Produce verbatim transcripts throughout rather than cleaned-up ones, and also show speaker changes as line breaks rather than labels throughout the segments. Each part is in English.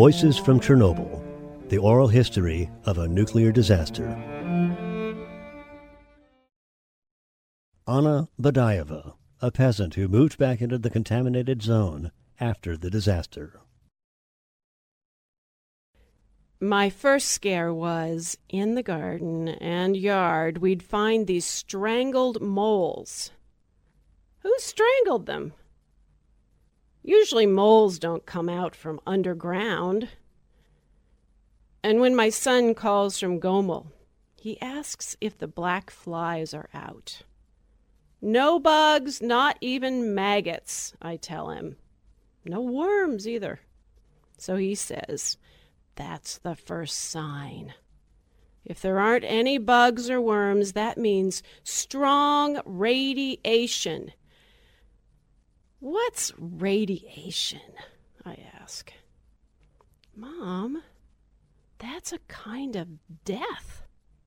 Voices from Chernobyl, the oral history of a nuclear disaster. Anna Badayeva, a peasant who moved back into the contaminated zone after the disaster.
My first scare was, in the garden and yard, we'd find these strangled moles. Who strangled them? Usually moles don't come out from underground. And when my son calls from Gomel, he asks if the black flies are out. No bugs, not even maggots, I tell him. No worms either. So he says, that's the first sign. If there aren't any bugs or worms, that means strong radiation. What's radiation? I ask. Mom, that's a kind of death.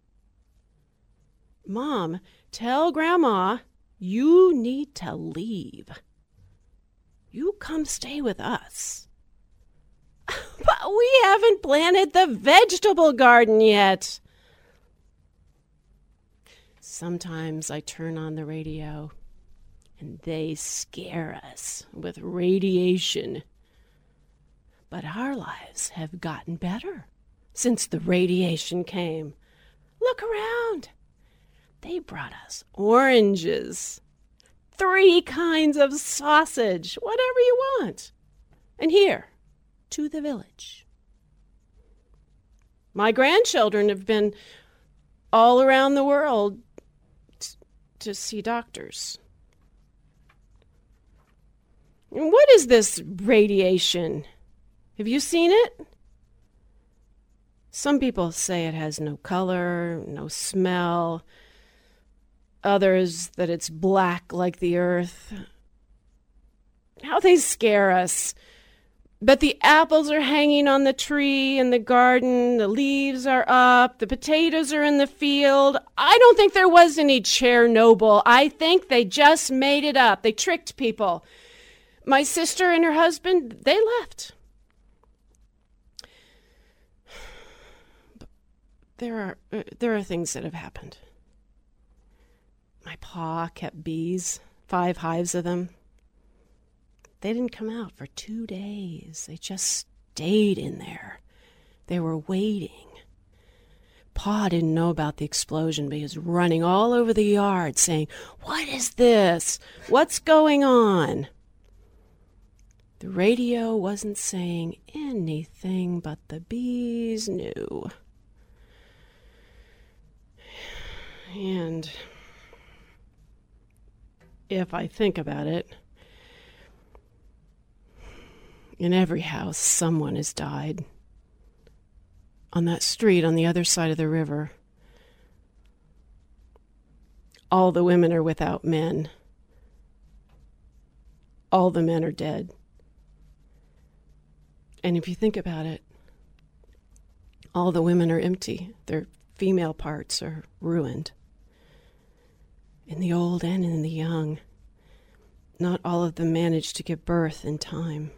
Mom, tell Grandma you need to leave. You come stay with us. But we haven't planted the vegetable garden yet. Sometimes I turn on the radio and they scare us with radiation. But our lives have gotten better since the radiation came. Look around. They brought us oranges, three kinds of sausage, whatever you want. And here, to the village. My grandchildren have been all around the world t- to see doctors. And what is this radiation? Have you seen it? Some people say it has no color, no smell. Others that it's black like the earth. How they scare us. But the apples are hanging on the tree in the garden, the leaves are up, the potatoes are in the field. I don't think there was any Chernobyl. I think they just made it up. They tricked people. My sister and her husband, they left. But there are uh, there are things that have happened. My pa kept bees, five hives of them. They didn't come out for two days. They just stayed in there. They were waiting. Pa didn't know about the explosion, but he was running all over the yard saying, "What is this? What's going on?" The radio wasn't saying anything, but the bees knew. And if I think about it, in every house, someone has died. On that street on the other side of the river, all the women are without men. All the men are dead. And if you think about it, all the women are empty. Their female parts are ruined. In the old and in the young, not all of them managed to give birth in time.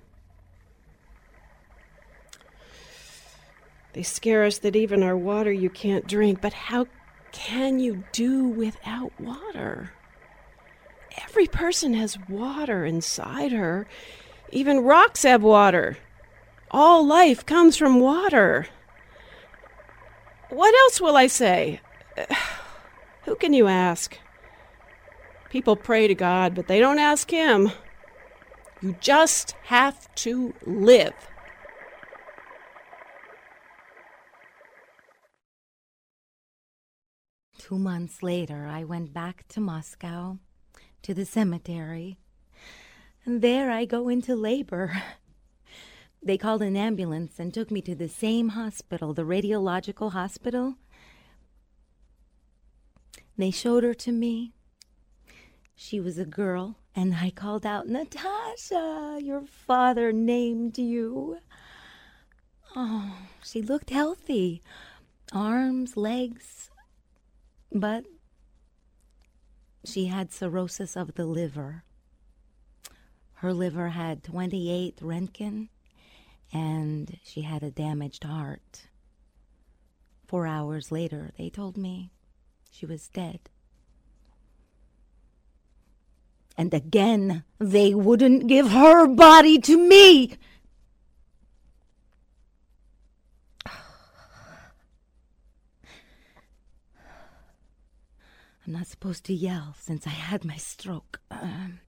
They scare us that even our water you can't drink, but how can you do without water? Every person has water inside her. Even rocks have water. All life comes from water. What else will I say? Who can you ask? People pray to God, but they don't ask him. You just have to live.
Two months later, I went back to Moscow, to the cemetery, and there I go into labor. They called an ambulance and took me to the same hospital, the radiological hospital. They showed her to me. She was a girl, and I called out, "Natasha, your father named you." Oh, she looked healthy. Arms, legs, but she had cirrhosis of the liver. Her liver had twenty-eight Roentgen, and she had a damaged heart. Four hours later, they told me she was dead. And again, they wouldn't give her body to me. I'm not supposed to yell since I had my stroke. Um,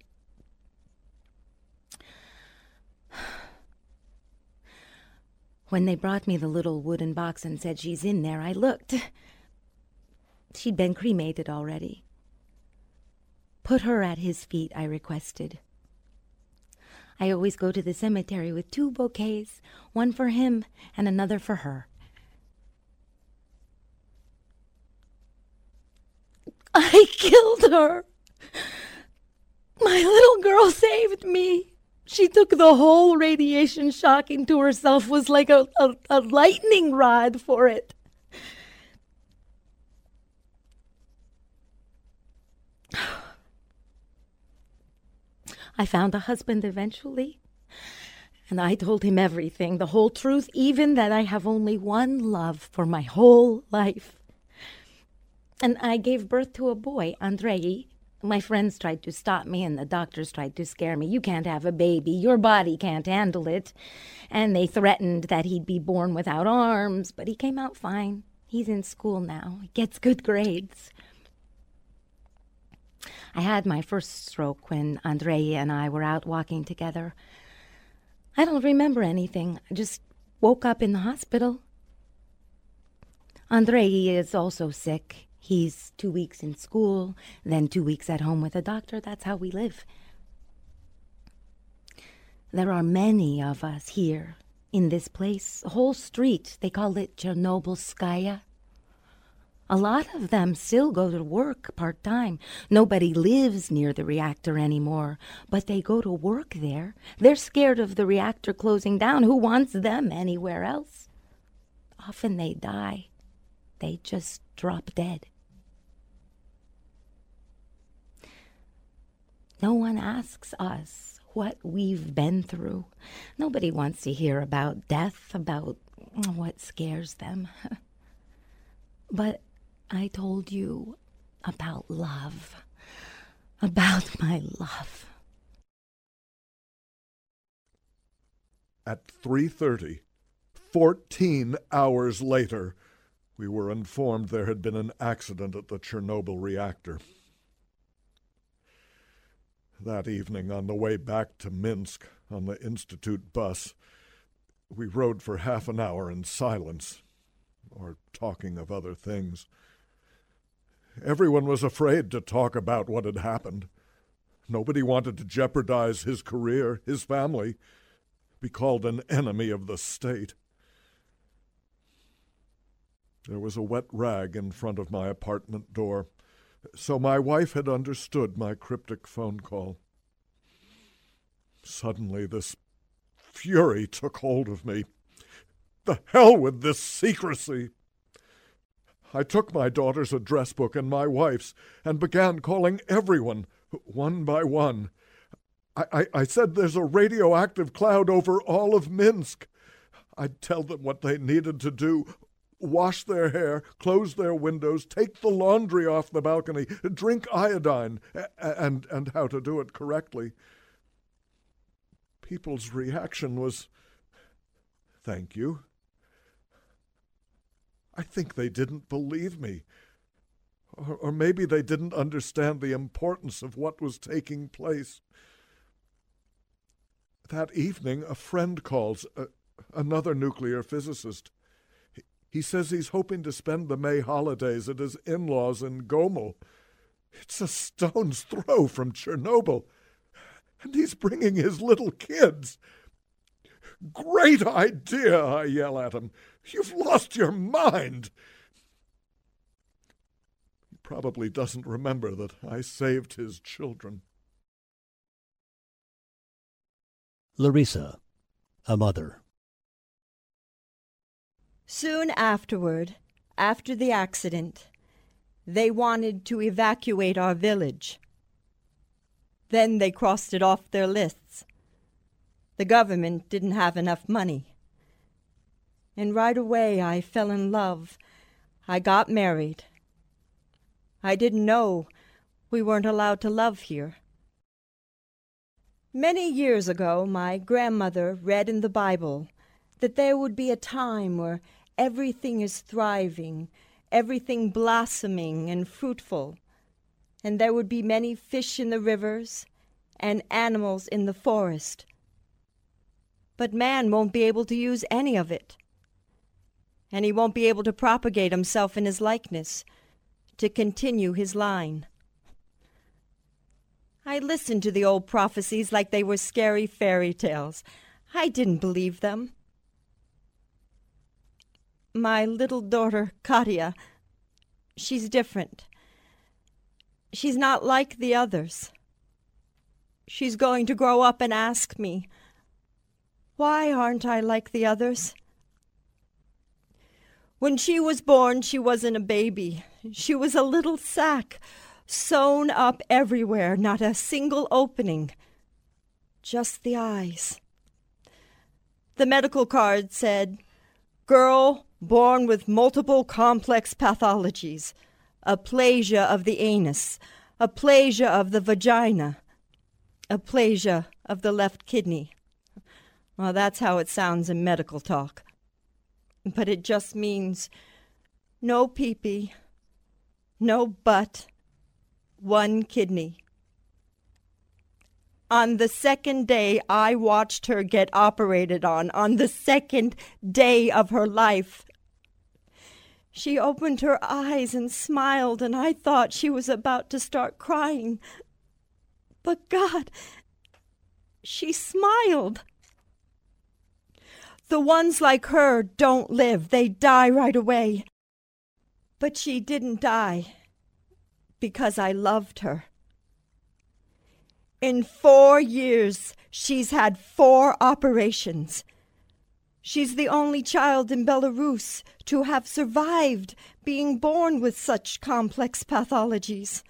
when they brought me the little wooden box and said she's in there, I looked. She'd been cremated already. Put her at his feet, I requested. I always go to the cemetery with two bouquets, one for him and another for her. I killed her. My little girl saved me. She took the whole radiation shock into herself, was like a, a, a lightning rod for it. I found a husband eventually, and I told him everything, the whole truth, even that I have only one love for my whole life. And I gave birth to a boy, Andrei. My friends tried to stop me, and the doctors tried to scare me. You can't have a baby. Your body can't handle it. And they threatened that he'd be born without arms, but he came out fine. He's in school now. He gets good grades. I had my first stroke when Andrei and I were out walking together. I don't remember anything. I just woke up in the hospital. Andrei is also sick. He's two weeks in school, then two weeks at home with a doctor. That's how we live. There are many of us here in this place, a whole street. They call it Chernobylskaya. A lot of them still go to work part-time. Nobody lives near the reactor anymore, but they go to work there. They're scared of the reactor closing down. Who wants them anywhere else? Often they die. They just drop dead. No one asks us what we've been through. Nobody wants to hear about death, about what scares them. But I told you about love, about my love.
At three thirty, fourteen hours later, we were informed there had been an accident at the Chernobyl reactor. That evening, on the way back to Minsk on the Institute bus, we rode for half an hour in silence, or talking of other things. Everyone was afraid to talk about what had happened. Nobody wanted to jeopardize his career, his family, be called an enemy of the state. There was a wet rag in front of my apartment door, so my wife had understood my cryptic phone call. Suddenly, this fury took hold of me. The hell with this secrecy! I took my daughter's address book and my wife's and began calling everyone, one by one. I, I, I said there's a radioactive cloud over all of Minsk. I'd tell them what they needed to do. Wash their hair, close their windows, take the laundry off the balcony, drink iodine, and, and how to do it correctly. People's reaction was, "Thank you." I think they didn't believe me. Or, or maybe they didn't understand the importance of what was taking place. That evening, a friend calls, uh, another nuclear physicist. He, he says he's hoping to spend the May holidays at his in-laws in Gomel. It's a stone's throw from Chernobyl. And he's bringing his little kids. "Great idea," I yell at him. "You've lost your mind." He probably doesn't remember that I saved his children.
Larissa, a mother.
Soon afterward, after the accident, they wanted to evacuate our village. Then they crossed it off their lists. The government didn't have enough money. and right away I fell in love. I got married. I didn't know we weren't allowed to love here. Many years ago, my grandmother read in the Bible that there would be a time where everything is thriving, everything blossoming and fruitful, and there would be many fish in the rivers and animals in the forest. But man won't be able to use any of it, and he won't be able to propagate himself in his likeness, to continue his line. I listened to the old prophecies like they were scary fairy tales. I didn't believe them. My little daughter, Katya, she's different. She's not like the others. She's going to grow up and ask me, why aren't I like the others? When she was born, she wasn't a baby. She was a little sack, sewn up everywhere, not a single opening, just the eyes. The medical card said, girl born with multiple complex pathologies, aplasia of the anus, aplasia of the vagina, aplasia of the left kidney. Well, that's how it sounds in medical talk. But it just means no pee-pee, no butt, one kidney. On the second day I watched her get operated on, on the second day of her life, she opened her eyes and smiled, and I thought she was about to start crying. But God, she smiled. The ones like her don't live. They die right away. But she didn't die because I loved her. In four years, she's had four operations. She's the only child in Belarus to have survived being born with such complex pathologies.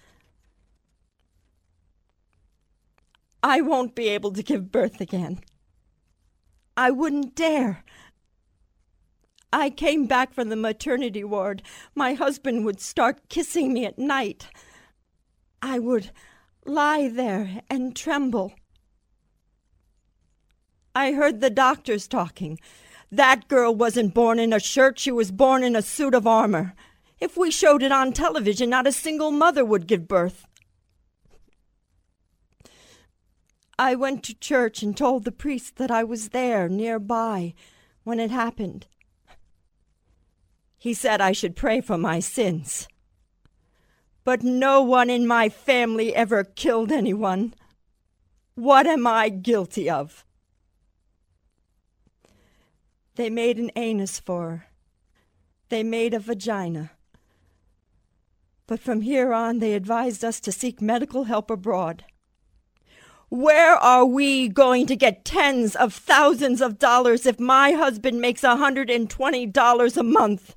I won't be able to give birth again. I wouldn't dare. I came back from the maternity ward. My husband would start kissing me at night. I would lie there and tremble. I heard the doctors talking. That girl wasn't born in a shirt, she was born in a suit of armor. If we showed it on television, not a single mother would give birth. I went to church and told the priest that I was there nearby when it happened. He said I should pray for my sins. But no one in my family ever killed anyone. What am I guilty of? They made an anus for her. They made a vagina. But from here on, they advised us to seek medical help abroad. Where are we going to get tens of thousands of dollars if my husband makes one hundred twenty dollars a month?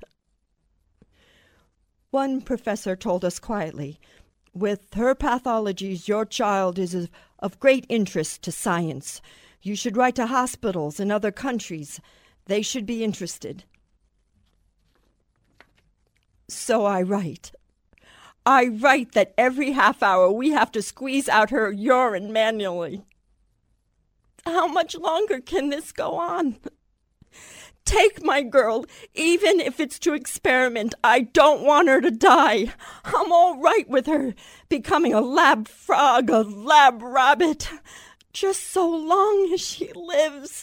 One professor told us quietly, with her pathologies, your child is of, of great interest to science. You should write to hospitals in other countries. They should be interested. So I write. I write that every half hour we have to squeeze out her urine manually. How much longer can this go on? Take my girl, even if it's to experiment. I don't want her to die. I'm all right with her becoming a lab frog, a lab rabbit, just so long as she lives.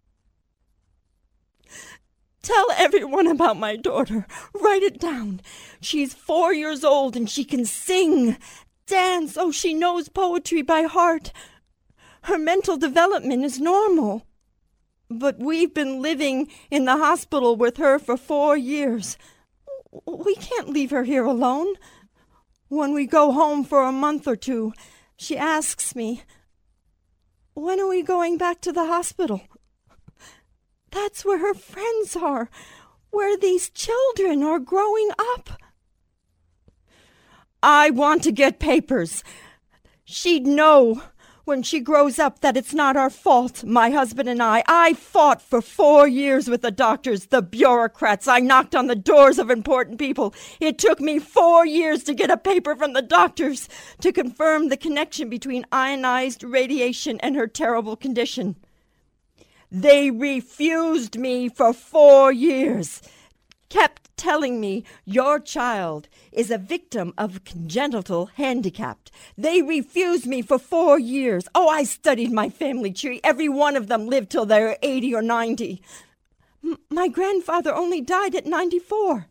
Tell everyone about my daughter. Write it down. She's four years old and she can sing, dance. Oh, she knows poetry by heart. Her mental development is normal. But we've been living in the hospital with her for four years. We can't leave her here alone. When we go home for a month or two, she asks me, when are we going back to the hospital? That's where her friends are, where these children are growing up. I want to get papers. She'd know when she grows up that it's not our fault, my husband and I. I fought for four years with the doctors, the bureaucrats. I knocked on the doors of important people. It took me four years to get a paper from the doctors to confirm the connection between ionized radiation and her terrible condition. They refused me for four years, kept telling me your child is a victim of congenital handicap. They refused me for four years. Oh, I studied my family tree. Every one of them lived till they were eighty or ninety. M- my grandfather only died at ninety-four.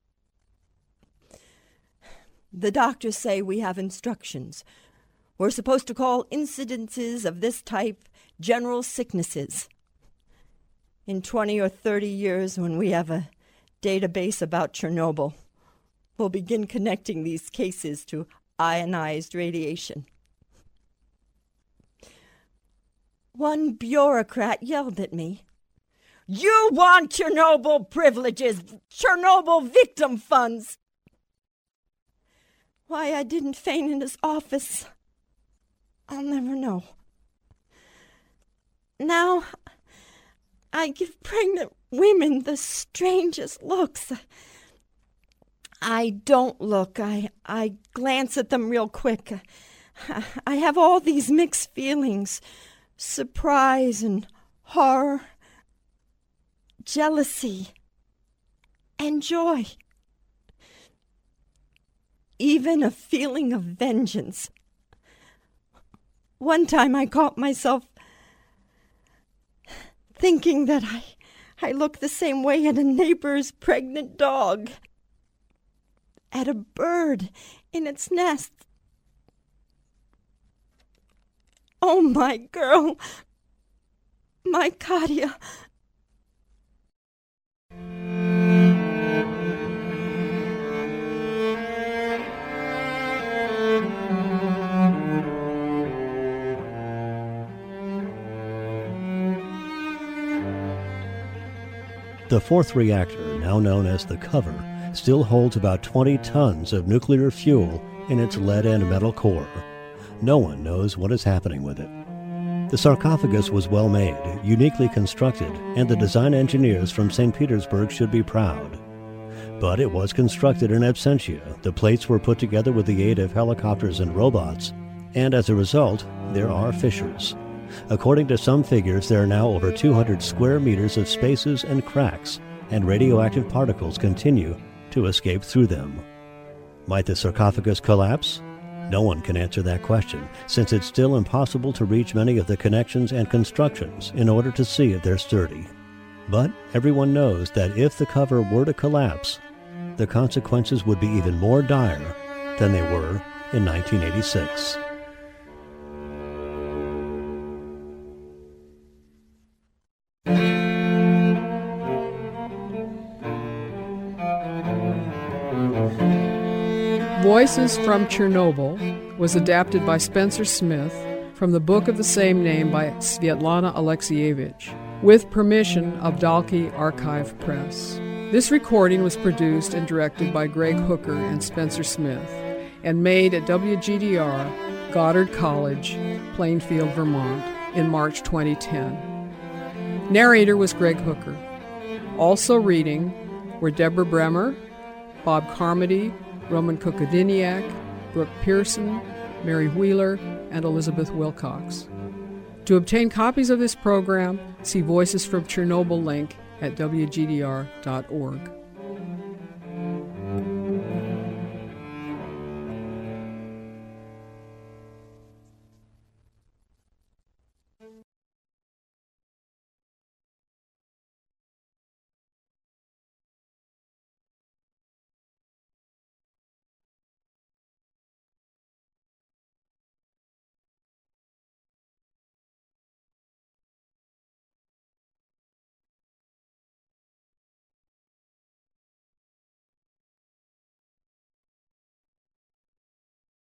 The doctors say we have instructions. We're supposed to call incidences of this type general sicknesses. In twenty or thirty years, when we have a database about Chernobyl, we'll begin connecting these cases to ionized radiation. One bureaucrat yelled at me, "You want Chernobyl privileges, Chernobyl victim funds." Why I didn't faint in his office, I'll never know. Now, I give pregnant women the strangest looks. I don't look. I, I glance at them real quick. I have all these mixed feelings. Surprise and horror, jealousy and joy. Even a feeling of vengeance. One time I caught myself thinking that I, I look the same way at a neighbor's pregnant dog, at a bird in its nest. Oh, my girl, my Katya.
The fourth reactor, now known as the cover, still holds about twenty tons of nuclear fuel in its lead and metal core. No one knows what is happening with it. The sarcophagus was well made, uniquely constructed, and the design engineers from Saint Petersburg should be proud. But it was constructed in absentia. The plates were put together with the aid of helicopters and robots, and as a result, there are fissures. According to some figures, there are now over two hundred square meters of spaces and cracks, and radioactive particles continue to escape through them. Might the sarcophagus collapse? No one can answer that question, since it's still impossible to reach many of the connections and constructions in order to see if they're sturdy. But everyone knows that if the cover were to collapse, the consequences would be even more dire than they were in nineteen eighty-six.
Voices from Chernobyl was adapted by Spencer Smith from the book of the same name by Svetlana Alexievich, with permission of Dalkey Archive Press. This recording was produced and directed by Greg Hooker and Spencer Smith, and made at W G D R, Goddard College, Plainfield, Vermont, in March twenty ten. Narrator was Greg Hooker. Also reading were Deborah Bremer, Bob Carmody, Roman Kokodiniak, Brooke Pearson, Mary Wheeler, and Elizabeth Wilcox. To obtain copies of this program, see Voices from Chernobyl link at W G D R dot org.